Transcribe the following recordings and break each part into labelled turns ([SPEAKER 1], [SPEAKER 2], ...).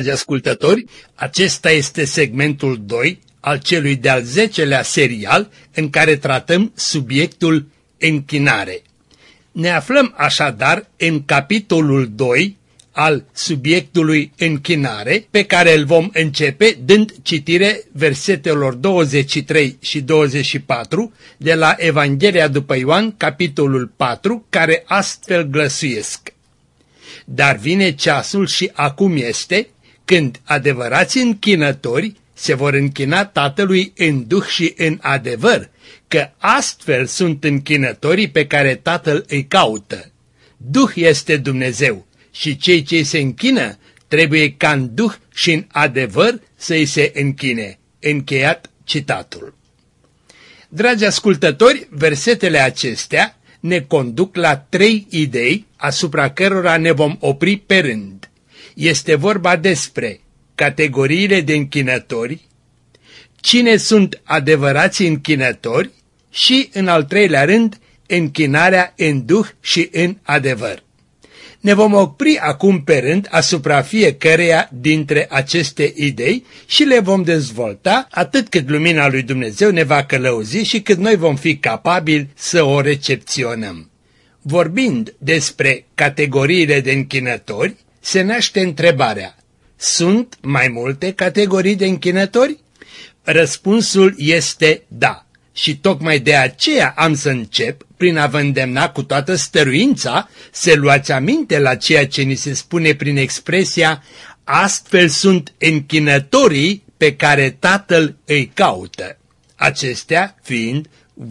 [SPEAKER 1] dragi ascultători, acesta este segmentul 2 al celui de-al 10-lea serial în care tratăm subiectul închinare. Ne aflăm așadar în capitolul 2 al subiectului închinare, pe care îl vom începe dând citire versetelor 23 și 24 de la Evanghelia după Ioan, capitolul 4, care astfel glăsuiesc. Dar vine ceasul și acum este, când adevărații închinători se vor închina Tatălui în duh și în adevăr, că astfel sunt închinătorii pe care Tatăl îi caută. Duh este Dumnezeu și cei ce se închină trebuie ca în duh și în adevăr să-i se închine. Încheiat citatul. Dragi ascultători, versetele acestea ne conduc la 3 idei asupra cărora ne vom opri pe rând. Este vorba despre categoriile de închinători, cine sunt adevărații închinători și, în al 3-lea rând, închinarea în duh și în adevăr. Ne vom opri acum pe rând asupra fiecăreia dintre aceste idei și le vom dezvolta atât cât lumina lui Dumnezeu ne va călăuzi și cât noi vom fi capabili să o recepționăm. Vorbind despre categoriile de închinători, se naște întrebarea: sunt mai multe categorii de închinători? Răspunsul este da. Și tocmai de aceea am să încep prin a vă îndemna cu toată stăruința să luați aminte la ceea ce ni se spune prin expresia astfel sunt închinătorii pe care Tatăl îi caută, acestea fiind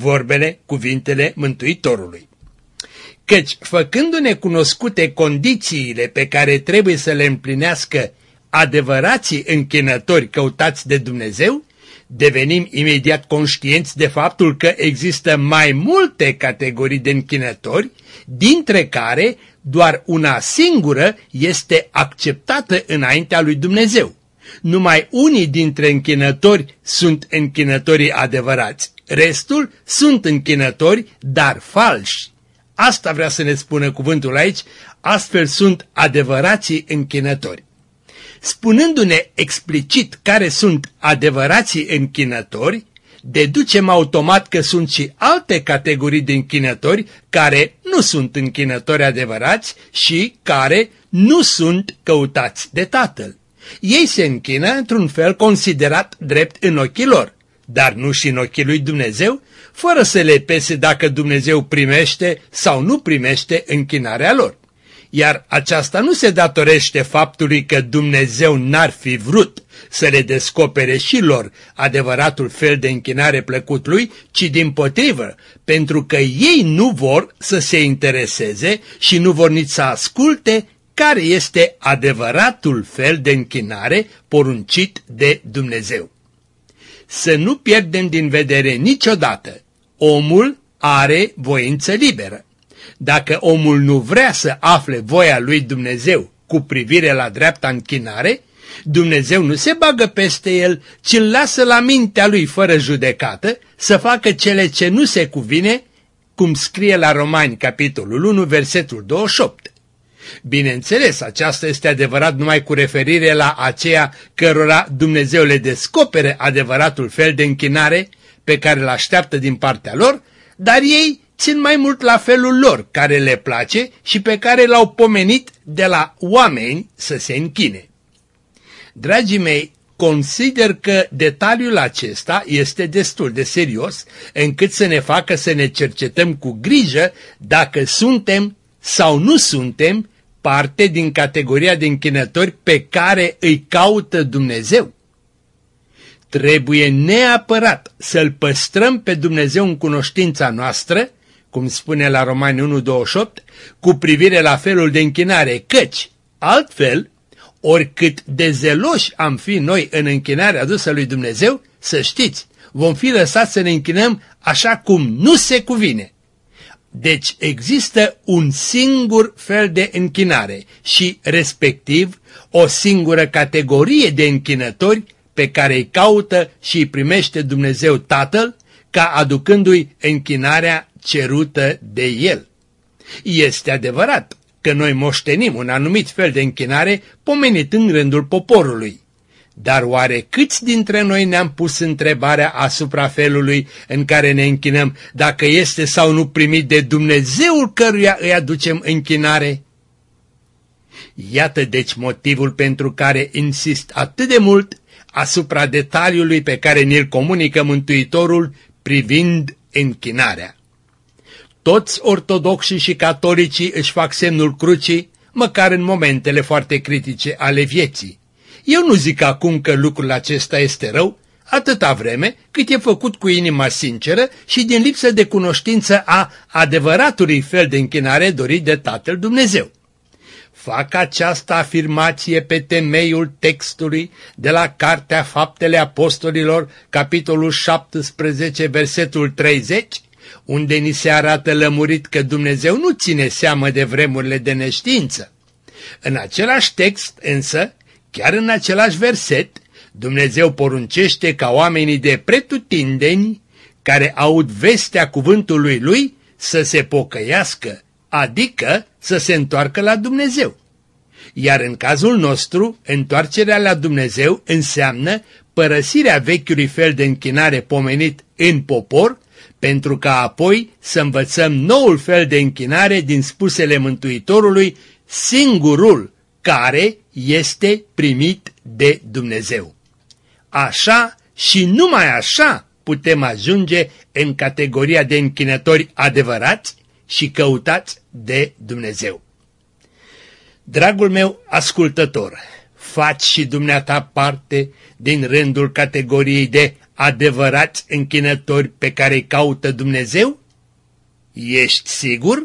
[SPEAKER 1] cuvintele Mântuitorului. Căci, făcându-ne cunoscute condițiile pe care trebuie să le împlinească adevărații închinători căutați de Dumnezeu, devenim imediat conștienți de faptul că există mai multe categorii de închinători, dintre care doar una singură este acceptată înaintea lui Dumnezeu. Numai unii dintre închinători sunt închinătorii adevărați, restul sunt închinători, dar falși. Asta vrea să ne spună cuvântul aici, astfel sunt adevărații închinători. Spunându-ne explicit care sunt adevărații închinători, deducem automat că sunt și alte categorii de închinători care nu sunt închinători adevărați și care nu sunt căutați de Tatăl. Ei se închină într-un fel considerat drept în ochii lor, dar nu și în ochii lui Dumnezeu, fără să le pese dacă Dumnezeu primește sau nu primește închinarea lor. Iar aceasta nu se datorește faptului că Dumnezeu n-ar fi vrut să le descopere și lor adevăratul fel de închinare plăcut lui, ci dimpotrivă, pentru că ei nu vor să se intereseze și nu vor nici să asculte care este adevăratul fel de închinare poruncit de Dumnezeu. Să nu pierdem din vedere niciodată, omul are voință liberă. Dacă omul nu vrea să afle voia lui Dumnezeu cu privire la dreapta închinare, Dumnezeu nu se bagă peste el, ci îl lasă la mintea lui fără judecată să facă cele ce nu se cuvine, cum scrie la Romani, capitolul 1, versetul 28. Bineînțeles, aceasta este adevărat numai cu referire la aceia cărora Dumnezeu le descopere adevăratul fel de închinare pe care îl așteaptă din partea lor, dar ei țin mai mult la felul lor care le place și pe care l-au pomenit de la oameni să se închine. Dragii mei, consider că detaliul acesta este destul de serios încât să ne facă să ne cercetăm cu grijă dacă suntem sau nu suntem parte din categoria de închinători pe care îi caută Dumnezeu. Trebuie neapărat să-L păstrăm pe Dumnezeu în cunoștința noastră, cum spune la Romani 1:28, cu privire la felul de închinare, căci, altfel, oricât de zeloși am fi noi în închinarea adusă lui Dumnezeu, să știți, vom fi lăsați să ne închinăm așa cum nu se cuvine. Deci există un singur fel de închinare și, respectiv, o singură categorie de închinători pe care îi caută și îi primește Dumnezeu Tatăl, ca aducându-i închinarea cerută de El. Este adevărat, că noi moștenim un anumit fel de închinare pomenit în rândul poporului. Dar oare câți dintre noi ne-am pus întrebarea asupra felului în care ne închinăm, dacă este sau nu primit de Dumnezeul căruia îi aducem închinare? Iată deci motivul pentru care insist atât de mult asupra detaliului pe care ni-l comunică Mântuitorul privind închinarea. Toți ortodoxii și catolicii își fac semnul crucii, măcar în momentele foarte critice ale vieții. Eu nu zic acum că lucrul acesta este rău, atâta vreme cât e făcut cu inima sinceră și din lipsă de cunoștință a adevăratului fel de închinare dorit de Tatăl Dumnezeu. Fac această afirmație pe temeiul textului de la Cartea Faptele Apostolilor, capitolul 17, versetul 30, unde ni se arată lămurit că Dumnezeu nu ține seamă de vremurile de neștiință. În același text însă, chiar în același verset, Dumnezeu poruncește ca oamenii de pretutindeni, care aud vestea cuvântului Lui, să se pocăiască, adică să se întoarcă la Dumnezeu. Iar în cazul nostru, întoarcerea la Dumnezeu înseamnă părăsirea vechiului fel de închinare pomenit în popor, pentru ca apoi să învățăm noul fel de închinare din spusele Mântuitorului, singurul care este primit de Dumnezeu. Așa și numai așa putem ajunge în categoria de închinători adevărați și căutați de Dumnezeu. Dragul meu ascultător, faci și dumneata parte din rândul categoriei de adevărați închinători pe care îi caută Dumnezeu? Ești sigur?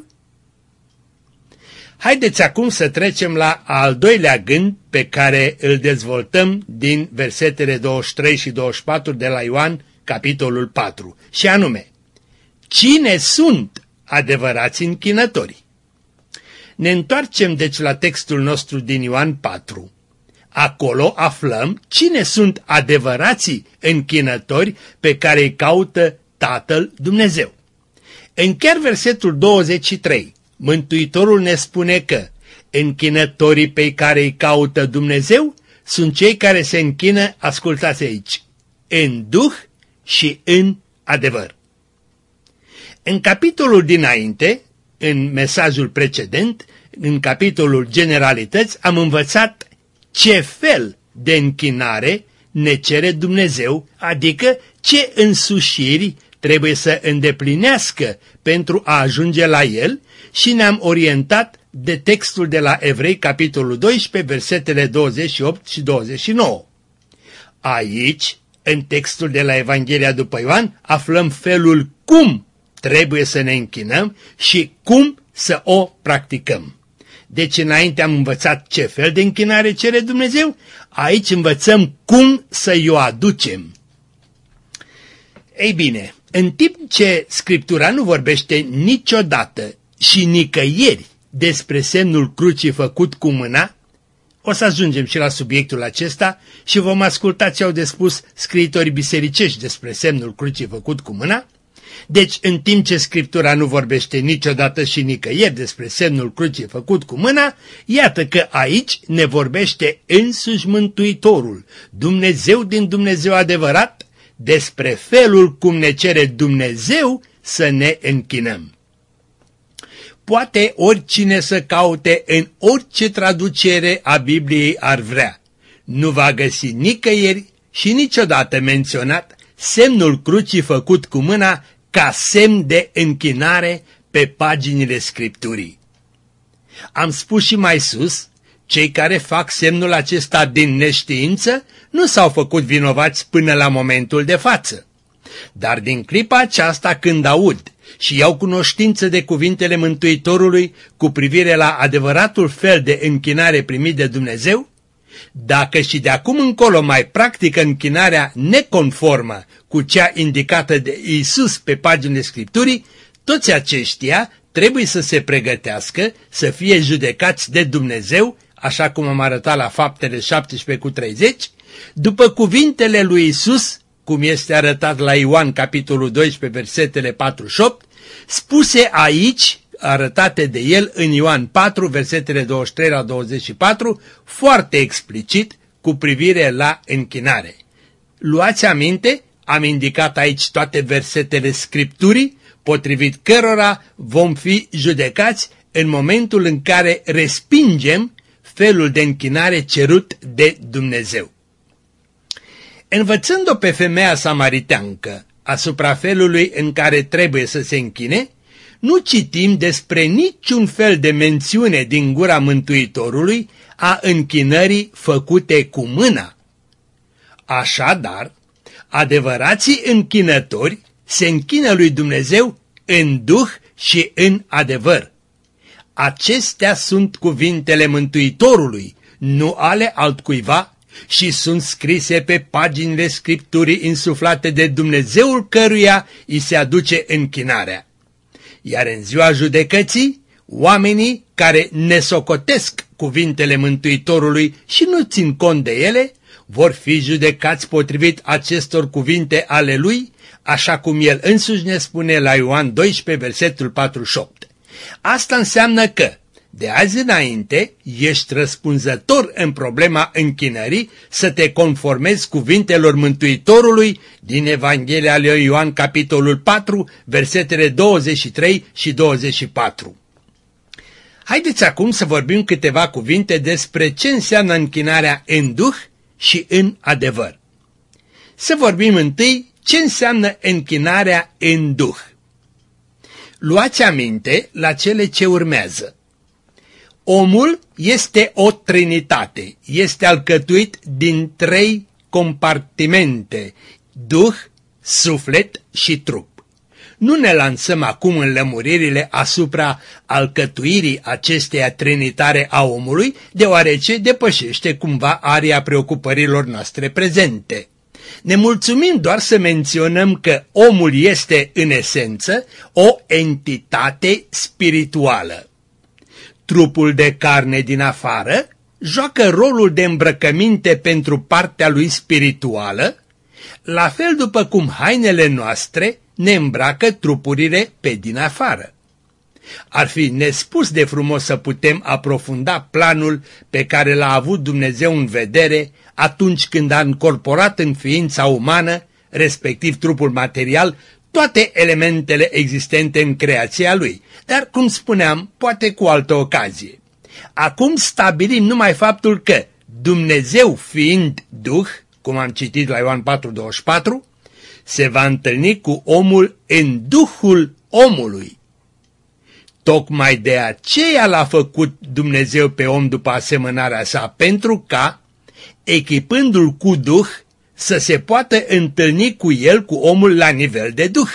[SPEAKER 1] Haideți acum să trecem la al doilea gând pe care îl dezvoltăm din versetele 23 și 24 de la Ioan, capitolul 4, și anume, cine sunt adevărați închinători? Ne întoarcem deci la textul nostru din Ioan 4. Acolo aflăm cine sunt adevărații închinători pe care îi caută Tatăl Dumnezeu. În chiar versetul 23, Mântuitorul ne spune că închinătorii pe care îi caută Dumnezeu sunt cei care se închină, ascultați aici, în duh și în adevăr. În capitolul dinainte, în mesajul precedent, în capitolul generalități, am învățat ce fel de închinare ne cere Dumnezeu, adică ce însușiri trebuie să îndeplinească pentru a ajunge la El și ne-am orientat de textul de la Evrei, capitolul 12, versetele 28 și 29. Aici, în textul de la Evanghelia după Ioan, aflăm felul cum trebuie să ne închinăm și cum să o practicăm. Deci înainte am învățat ce fel de închinare cere Dumnezeu, aici învățăm cum să-i o aducem. Ei bine, în timp ce Scriptura nu vorbește niciodată și nicăieri despre semnul crucii făcut cu mâna, o să ajungem și la subiectul acesta și vom asculta ce au de spus scriitorii bisericești despre semnul crucii făcut cu mâna. Deci, în timp ce Scriptura nu vorbește niciodată și nicăieri despre semnul crucii făcut cu mâna, iată că aici ne vorbește însuși Mântuitorul, Dumnezeu din Dumnezeu adevărat, despre felul cum ne cere Dumnezeu să ne închinăm. Poate oricine să caute în orice traducere a Bibliei ar vrea, nu va găsi nicăieri și niciodată menționat semnul crucii făcut cu mâna ca semn de închinare pe paginile Scripturii. Am spus și mai sus, cei care fac semnul acesta din neștiință nu s-au făcut vinovați până la momentul de față. Dar din clipa aceasta când aud și iau cunoștință de cuvintele Mântuitorului cu privire la adevăratul fel de închinare primit de Dumnezeu, dacă și de acum încolo mai practică închinarea neconformă cu cea indicată de Iisus pe paginile Scripturii, toți aceștia trebuie să se pregătească să fie judecați de Dumnezeu, așa cum am arătat la Faptele 17:30, după cuvintele lui Iisus, cum este arătat la Ioan capitolul 12, versetele 48, spuse aici, arătate de el în Ioan 4, versetele 23 la 24, foarte explicit cu privire la închinare. Luați aminte, am indicat aici toate versetele Scripturii, potrivit cărora vom fi judecați în momentul în care respingem felul de închinare cerut de Dumnezeu. Învățând-o pe femeia samariteancă asupra felului în care trebuie să se închine, nu citim despre niciun fel de mențiune din gura Mântuitorului a închinării făcute cu mâna. Așadar, adevărații închinători se închină lui Dumnezeu în duh și în adevăr. Acestea sunt cuvintele Mântuitorului, nu ale altcuiva, și sunt scrise pe paginile Scripturii insuflate de Dumnezeul căruia îi se aduce închinarea. Iar în ziua judecății, oamenii care nesocotesc cuvintele Mântuitorului și nu țin cont de ele, vor fi judecați potrivit acestor cuvinte ale lui, așa cum el însuși ne spune la Ioan 12, versetul 48. Asta înseamnă că, de azi înainte, ești răspunzător în problema închinării să te conformezi cuvintelor Mântuitorului din Evanghelia lui Ioan, capitolul 4, versetele 23 și 24. Haideți acum să vorbim câteva cuvinte despre ce înseamnă închinarea în duh și în adevăr. Să vorbim întâi ce înseamnă închinarea în duh. Luați aminte la cele ce urmează. Omul este o trinitate, este alcătuit din 3 compartimente, duh, suflet și trup. Nu ne lansăm acum în lămuririle asupra alcătuirii acesteia trinitare a omului, deoarece depășește cumva aria preocupărilor noastre prezente. Ne mulțumim doar să menționăm că omul este în esență o entitate spirituală. Trupul de carne din afară joacă rolul de îmbrăcăminte pentru partea lui spirituală, la fel după cum hainele noastre ne îmbracă trupurile pe din afară. Ar fi nespus de frumos să putem aprofunda planul pe care l-a avut Dumnezeu în vedere atunci când a încorporat în ființa umană, respectiv trupul material, toate elementele existente în creația lui, dar, cum spuneam, poate cu altă ocazie. Acum stabilim numai faptul că Dumnezeu fiind Duh, cum am citit la Ioan 4:24, se va întâlni cu omul în Duhul omului. Tocmai de aceea l-a făcut Dumnezeu pe om după asemănarea sa, pentru ca, echipându-l cu Duh, să se poată întâlni cu el, cu omul la nivel de Duh.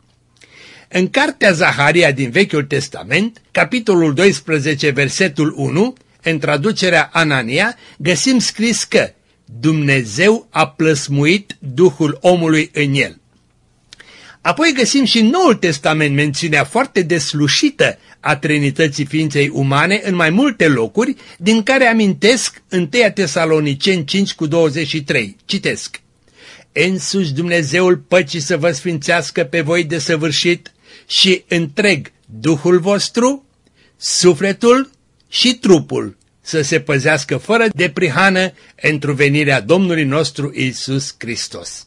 [SPEAKER 1] În cartea Zaharia din Vechiul Testament, capitolul 12, versetul 1, în traducerea Anania, găsim scris că Dumnezeu a plăsmuit Duhul omului în el. Apoi găsim și în Noul Testament mențiunea foarte deslușită a Trinității ființei umane în mai multe locuri, din care amintesc 1 Tesaloniceni 5:23. Citesc: Însuși Dumnezeul păcii să vă sfințească pe voi desăvârșit și întreg Duhul vostru, sufletul și trupul să se păzească fără de prihană întru venirea Domnului nostru Iisus Hristos.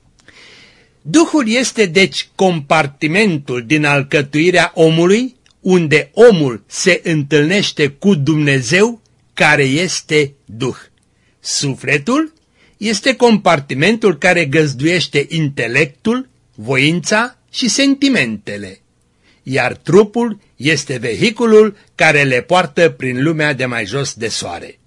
[SPEAKER 1] Duhul este deci compartimentul din alcătuirea omului, unde omul se întâlnește cu Dumnezeu, care este Duh. Sufletul este compartimentul care găzduiește intelectul, voința și sentimentele, iar trupul este vehiculul care le poartă prin lumea de mai jos de soare.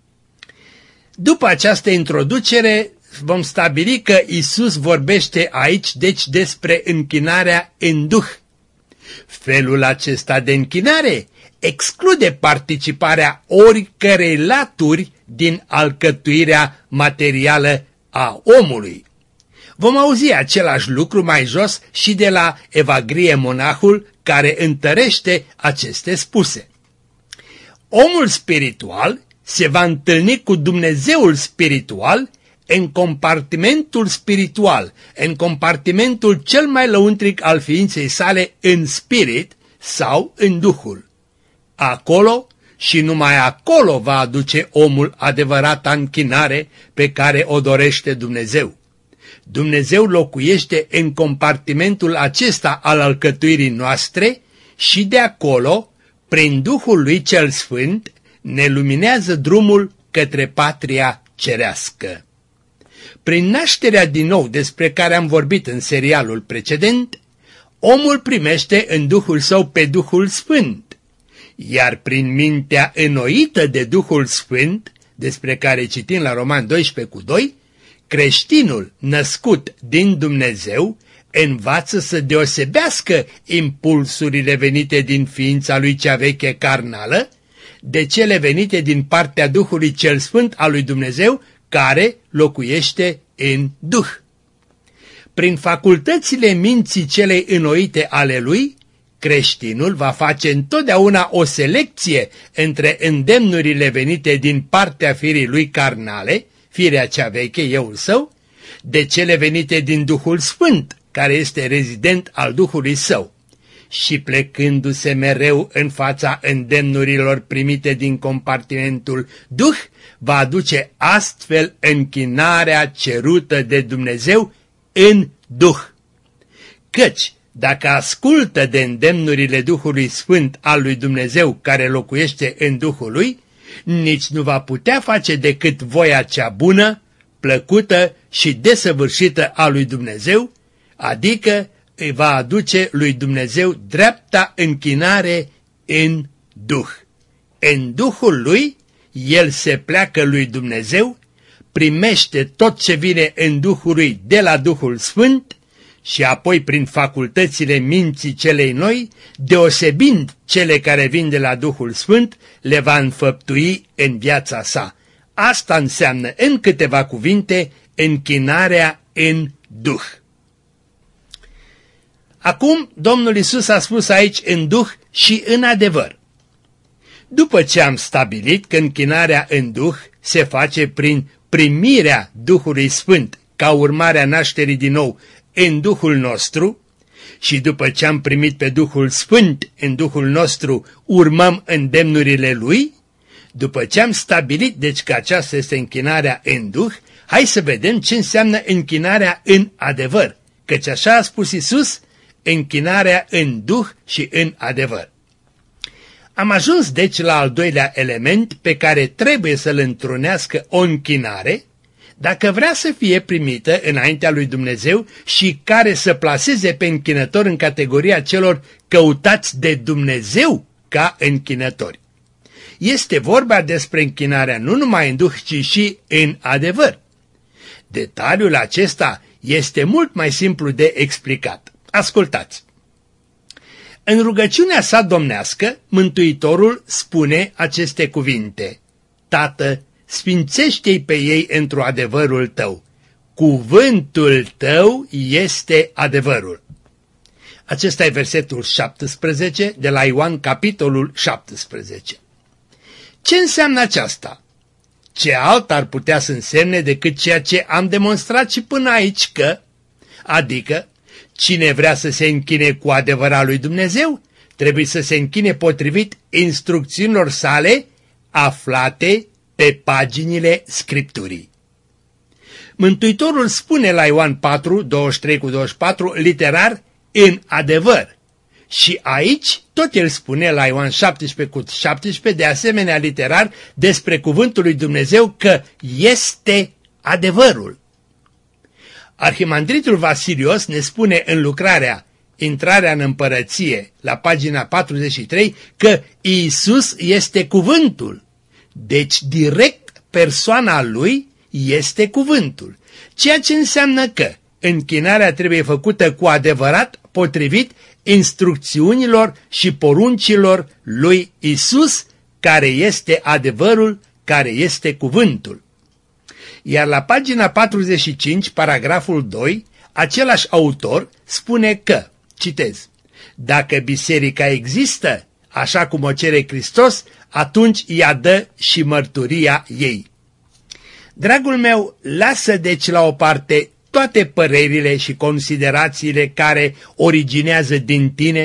[SPEAKER 1] După această introducere, vom stabili că Iisus vorbește aici deci despre închinarea în Duh. Felul acesta de închinare exclude participarea oricărei laturi din alcătuirea materială a omului. Vom auzi același lucru mai jos și de la Evagrie monahul, care întărește aceste spuse. Omul spiritual se va întâlni cu Dumnezeul spiritual în compartimentul spiritual, în compartimentul cel mai lăuntric al ființei sale în spirit, sau în Duhul. Acolo și numai acolo va aduce omul adevărata închinare pe care o dorește Dumnezeu. Dumnezeu locuiește în compartimentul acesta al alcătuirii noastre și de acolo, prin Duhul lui cel Sfânt, ne luminează drumul către patria cerească. Prin nașterea din nou despre care am vorbit în serialul precedent, omul primește în Duhul său pe Duhul Sfânt, iar prin mintea înnoită de Duhul Sfânt, despre care citim la Roman 12:2, creștinul născut din Dumnezeu învață să deosebească impulsurile venite din ființa lui cea veche carnală de cele venite din partea Duhului cel Sfânt al lui Dumnezeu, care locuiește în Duh. Prin facultățile minții celei înnoite ale lui, creștinul va face întotdeauna o selecție între îndemnurile venite din partea firii lui carnale, firea cea veche, euul său, de cele venite din Duhul Sfânt, care este rezident al Duhului său. Și plecându-se mereu în fața îndemnurilor primite din compartimentul Duh, va aduce astfel închinarea cerută de Dumnezeu în Duh. Căci, dacă ascultă de îndemnurile Duhului Sfânt al lui Dumnezeu care locuiește în Duhul lui, nici nu va putea face decât voia cea bună, plăcută și desăvârșită a lui Dumnezeu, adică îi va aduce lui Dumnezeu dreapta închinare în Duh. În Duhul lui, el se pleacă lui Dumnezeu, primește tot ce vine în Duhul lui de la Duhul Sfânt și apoi prin facultățile minții celei noi, deosebind cele care vin de la Duhul Sfânt, le va înfăptui în viața sa. Asta înseamnă, în câteva cuvinte, închinarea în Duh. Acum, Domnul Iisus a spus aici în Duh și în adevăr. După ce am stabilit că închinarea în Duh se face prin primirea Duhului Sfânt ca urmare a nașterii din nou în Duhul nostru, și după ce am primit pe Duhul Sfânt în Duhul nostru, urmăm îndemnurile Lui, după ce am stabilit deci că aceasta este închinarea în Duh, hai să vedem ce înseamnă închinarea în adevăr, căci așa a spus Iisus, închinarea în Duh și în adevăr. Am ajuns deci la al doilea element pe care trebuie să-l întrunească o închinare, dacă vrea să fie primită înaintea lui Dumnezeu și care să plaseze pe închinător în categoria celor căutați de Dumnezeu ca închinători. Este vorba despre închinarea nu numai în Duh, ci și în adevăr. Detaliul acesta este mult mai simplu de explicat. Ascultați! În rugăciunea sa domnească, Mântuitorul spune aceste cuvinte: Tată, sfințește-i pe ei într-o adevărul tău. Cuvântul tău este adevărul. Acesta e versetul 17 de la Ioan, capitolul 17. Ce înseamnă aceasta? Ce alt ar putea să însemne decât ceea ce am demonstrat și până aici că, adică, cine vrea să se închine cu adevărat lui Dumnezeu, trebuie să se închine potrivit instrucțiunilor sale aflate pe paginile Scripturii. Mântuitorul spune la Ioan 4, 23-24, literar, în adevăr. Și aici tot el spune la Ioan 17:17, de asemenea literar, despre cuvântul lui Dumnezeu că este adevărul. Arhimandritul Vasilios ne spune în lucrarea Intrarea în împărăție, la pagina 43, că Iisus este cuvântul. Deci direct persoana lui este cuvântul. Ceea ce înseamnă că închinarea trebuie făcută cu adevărat potrivit instrucțiunilor și poruncilor lui Iisus, care este adevărul, care este cuvântul. Iar la pagina 45, paragraful 2, același autor spune că, citez, dacă biserica există, așa cum o cere Hristos, atunci ea dă și mărturia ei. Dragul meu, lasă deci la o parte toate părerile și considerațiile care originează din tine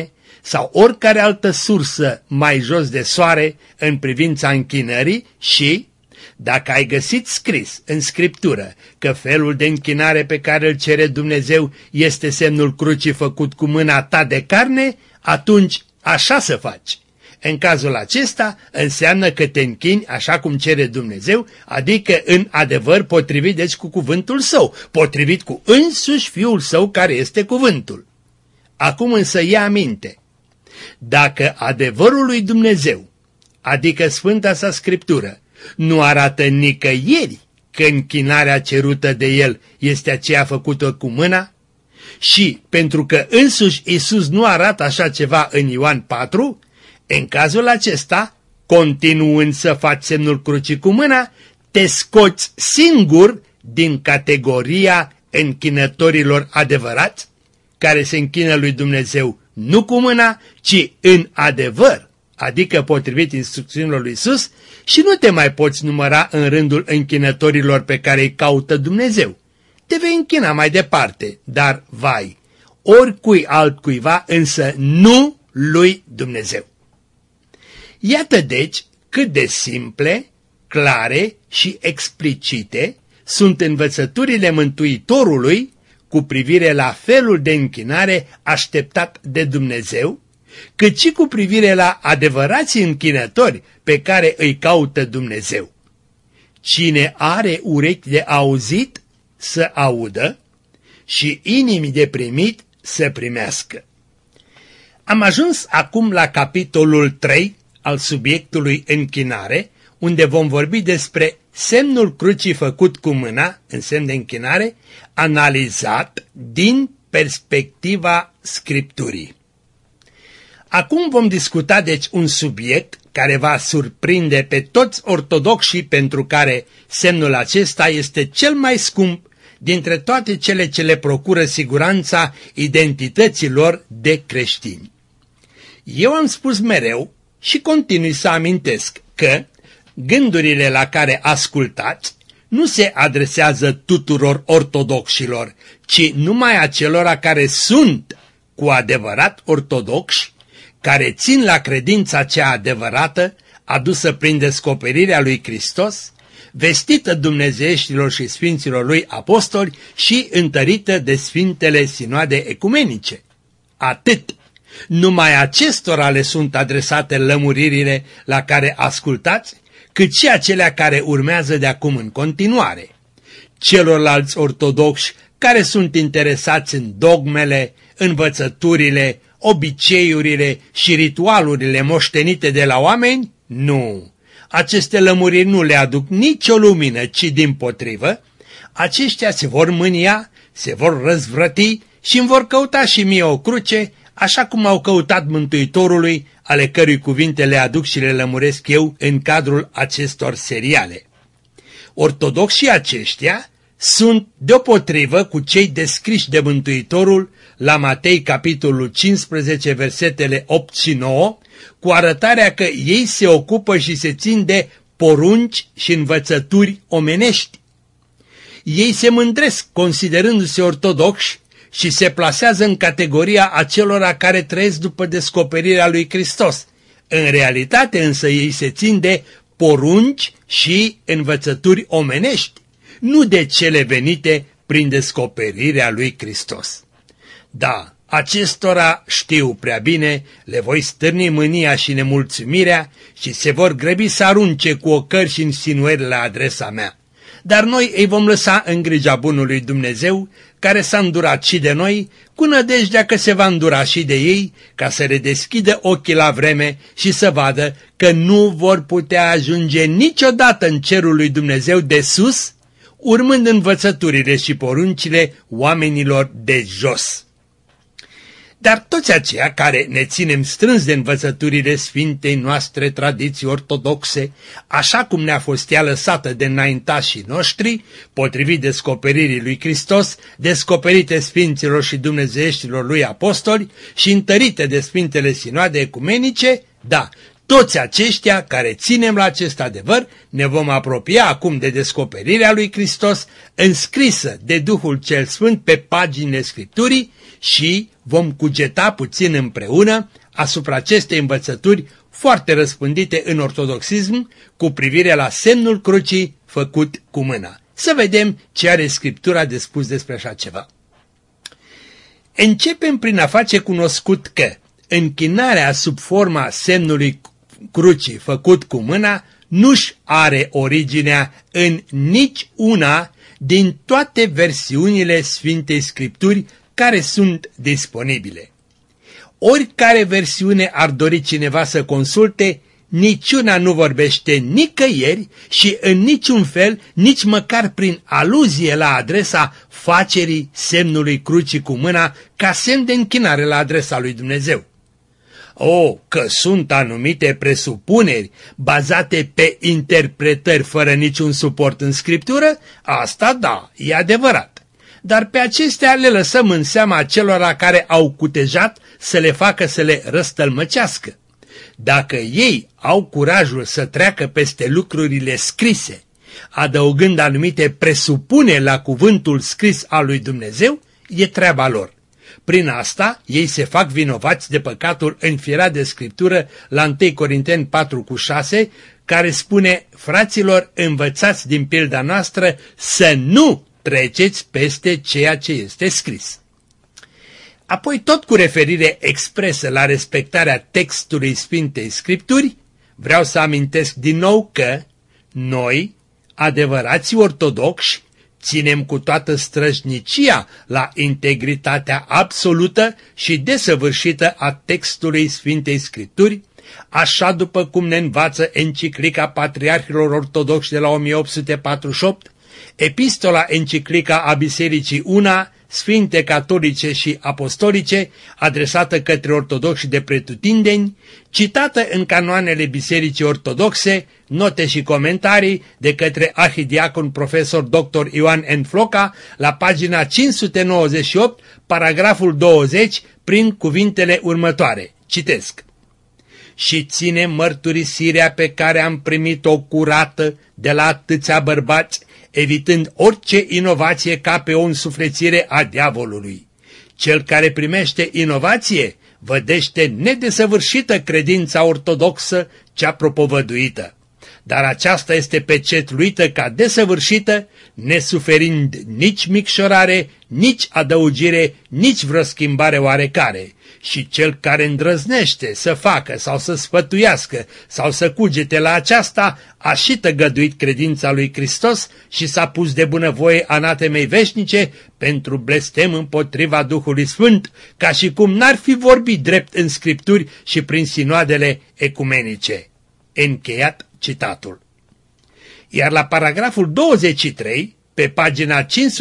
[SPEAKER 1] sau oricare altă sursă mai jos de soare în privința închinării și, dacă ai găsit scris în Scriptură că felul de închinare pe care îl cere Dumnezeu este semnul crucii făcut cu mâna ta de carne, atunci așa să faci. În cazul acesta înseamnă că te închini așa cum cere Dumnezeu, adică în adevăr potrivit deci cu cuvântul său, potrivit cu însuși Fiul său care este cuvântul. Acum însă ia aminte, dacă adevărul lui Dumnezeu, adică Sfânta sa Scriptură, nu arată nicăieri că închinarea cerută de el este aceea făcută cu mâna, și pentru că însuși Iisus nu arată așa ceva în Ioan 4, în cazul acesta, continuând să faci semnul crucii cu mâna, te scoți singur din categoria închinătorilor adevărați, care se închină lui Dumnezeu nu cu mâna, ci în adevăr, adică potrivit instrucțiunilor lui Iisus, și nu te mai poți număra în rândul închinătorilor pe care îi caută Dumnezeu. Te vei închina mai departe, dar vai, oricui altcuiva, însă nu lui Dumnezeu. Iată deci cât de simple, clare și explicite sunt învățăturile Mântuitorului cu privire la felul de închinare așteptat de Dumnezeu, cât și cu privire la adevărații închinători pe care îi caută Dumnezeu. Cine are urechi de auzit, să audă, și inimi de primit, să primească. Am ajuns acum la capitolul 3 al subiectului închinare, unde vom vorbi despre semnul crucii făcut cu mâna, în semn de închinare, analizat din perspectiva Scripturii. Acum vom discuta deci un subiect care va surprinde pe toți ortodoxii, pentru care semnul acesta este cel mai scump dintre toate cele ce le procură siguranța identității lor de creștini. Eu am spus mereu și continui să amintesc că gândurile la care ascultați nu se adresează tuturor ortodoxilor, ci numai acelora care sunt cu adevărat ortodoxi, care țin la credința cea adevărată, adusă prin descoperirea lui Hristos, vestită dumnezeieștilor și sfinților lui apostoli și întărită de sfintele sinoade ecumenice. Atât. Numai acestora le sunt adresate lămuririle la care ascultați, cât și acelea care urmează de acum în continuare. Celorlalți ortodoxi care sunt interesați în dogmele, învățăturile, obiceiurile și ritualurile moștenite de la oameni, nu. Aceste lămuriri nu le aduc nicio lumină, ci dimpotrivă, aceștia se vor mânia, se vor răzvrăti și îmi vor căuta și mie o cruce, așa cum au căutat Mântuitorului, ale cărui cuvinte le aduc și le lămuresc eu în cadrul acestor seriale. Ortodoxii aceștia sunt deopotrivă cu cei descriși de Mântuitorul la Matei capitolul 15, versetele 8 și 9, cu arătarea că ei se ocupă și se țin de porunci și învățături omenești. Ei se mândresc considerându-se ortodoxi și se plasează în categoria acelora care trăiesc după descoperirea lui Hristos. În realitate însă ei se țin de porunci și învățături omenești, nu de cele venite prin descoperirea lui Hristos. Da, acestora știu prea bine, le voi stârni mânia și nemulțumirea și se vor grăbi să arunce cu ocări și insinuări la adresa mea. Dar noi îi vom lăsa în grija bunului Dumnezeu, care s-a îndurat și de noi, cu nădejdea că se va îndura și de ei, ca să le deschidă ochii la vreme și să vadă că nu vor putea ajunge niciodată în cerul lui Dumnezeu de sus, urmând învățăturile și poruncile oamenilor de jos. Dar toți aceia care ne ținem strâns de învățăturile sfintei noastre tradiții ortodoxe, așa cum ne-a fost ea lăsată de înaintașii noștri, potrivit descoperirii lui Hristos, descoperite sfinților și dumnezeieștilor lui apostoli și întărite de sfintele sinoade ecumenice, da, toți aceștia care ținem la acest adevăr ne vom apropia acum de descoperirea lui Hristos, înscrisă de Duhul cel Sfânt pe paginile Scripturii, și vom cugeta puțin împreună asupra acestei învățături foarte răspândite în ortodoxism cu privire la semnul crucii făcut cu mâna. Să vedem ce are Scriptura de spus despre așa ceva. Începem prin a face cunoscut că închinarea sub forma semnului crucii făcut cu mâna nu-și are originea în nici una din toate versiunile Sfintei Scripturi care sunt disponibile. Oricare versiune ar dori cineva să consulte, niciuna nu vorbește nicăieri și în niciun fel, nici măcar prin aluzie la adresa facerii semnului crucii cu mâna ca semn de închinare la adresa lui Dumnezeu. Că sunt anumite presupuneri bazate pe interpretări fără niciun suport în Scriptură, asta da, e adevărat. Dar pe acestea le lăsăm în seama acelora care au cutejat să le facă să le răstălmăcească. Dacă ei au curajul să treacă peste lucrurile scrise, adăugând anumite presupuneri la cuvântul scris al lui Dumnezeu, e treaba lor. Prin asta, ei se fac vinovați de păcatul înfierat de Scriptură la 1 Corinteni 4:6, care spune: fraților, învățați din pilda noastră să nu treceți peste ceea ce este scris. Apoi, tot cu referire expresă la respectarea textului Sfintei Scripturi, vreau să amintesc din nou că noi, adevărații ortodoxi, ținem cu toată străjnicia la integritatea absolută și desăvârșită a textului Sfintei Scripturi, așa după cum ne învață enciclica Patriarhilor Ortodoxi de la 1848, Epistola enciclica a Bisericii Una, Sfinte Catolice și Apostolice, adresată către ortodoxi de pretutindeni, citată în canoanele Bisericii Ortodoxe, note și comentarii de către arhidiacon profesor dr. Ioan N. Floca, la pagina 598, paragraful 20, prin cuvintele următoare. Citesc: și ține mărturisirea pe care am primit-o curată de la atâția bărbați, evitând orice inovație ca pe o însuflețire a diavolului. Cel care primește inovație vădește nedesăvârșită credința ortodoxă cea propovăduită, dar aceasta este pecetluită ca desăvârșită, nesuferind nici micșorare, nici adăugire, nici vreo schimbare oarecare. Și cel care îndrăznește să facă sau să sfătuiască sau să cugete la aceasta a și tăgăduit credința lui Hristos și s-a pus de bunăvoie anatemei veșnice pentru blestem împotriva Duhului Sfânt, ca și cum n-ar fi vorbit drept în Scripturi și prin sinoadele ecumenice. Încheiat citatul. Iar la paragraful 23, pe pagina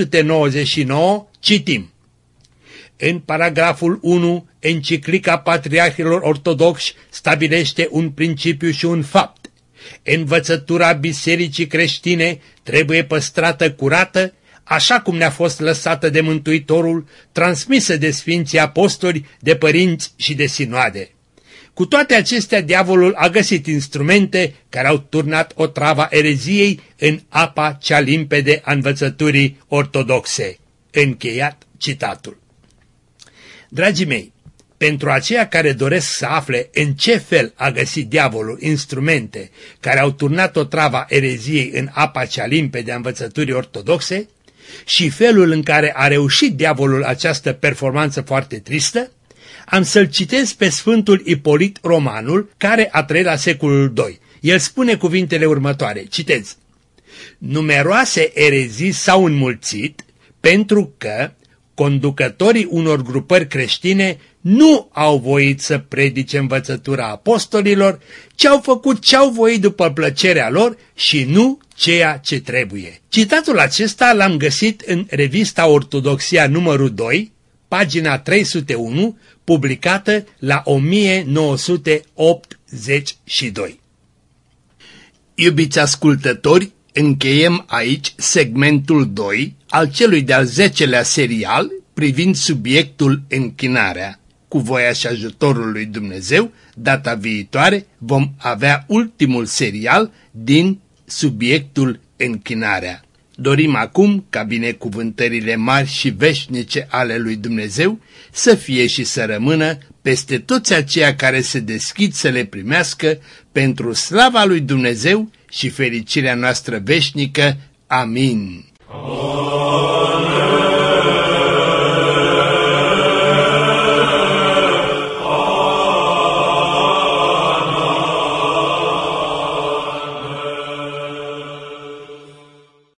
[SPEAKER 1] 599, citim: în paragraful 1, enciclica Patriarhilor Ortodoxi stabilește un principiu și un fapt. Învățătura bisericii creștine trebuie păstrată curată, așa cum ne-a fost lăsată de Mântuitorul, transmisă de Sfinții Apostoli, de părinți și de sinoade. Cu toate acestea, diavolul a găsit instrumente care au turnat otrava ereziei în apa cea limpede a învățăturii ortodoxe. Încheiat citatul. Dragii mei, pentru aceia care doresc să afle în ce fel a găsit diavolul instrumente care au turnat otrava ereziei în apa cea limpede a învățăturii ortodoxe și felul în care a reușit diavolul această performanță foarte tristă, am să-l citesc pe Sfântul Ipolit Romanul, care a trăit la secolul II. El spune cuvintele următoare, citez: numeroase erezii s-au înmulțit pentru că conducătorii unor grupări creștine nu au voit să predice învățătura apostolilor, ci au făcut ce-au voit după plăcerea lor și nu ceea ce trebuie. Citatul acesta l-am găsit în revista Ortodoxia numărul 2, pagina 301, publicată la 1982. Iubiți ascultători, încheiem aici segmentul 2 al celui de-al 10-lea serial privind subiectul închinarea. Cu voia și ajutorul lui Dumnezeu, data viitoare vom avea ultimul serial din subiectul închinarea. Dorim acum ca binecuvântările mari și veșnice ale lui Dumnezeu să fie și să rămână peste toți aceia care se deschid să le primească pentru slava lui Dumnezeu și fericirea noastră veșnică. Amin.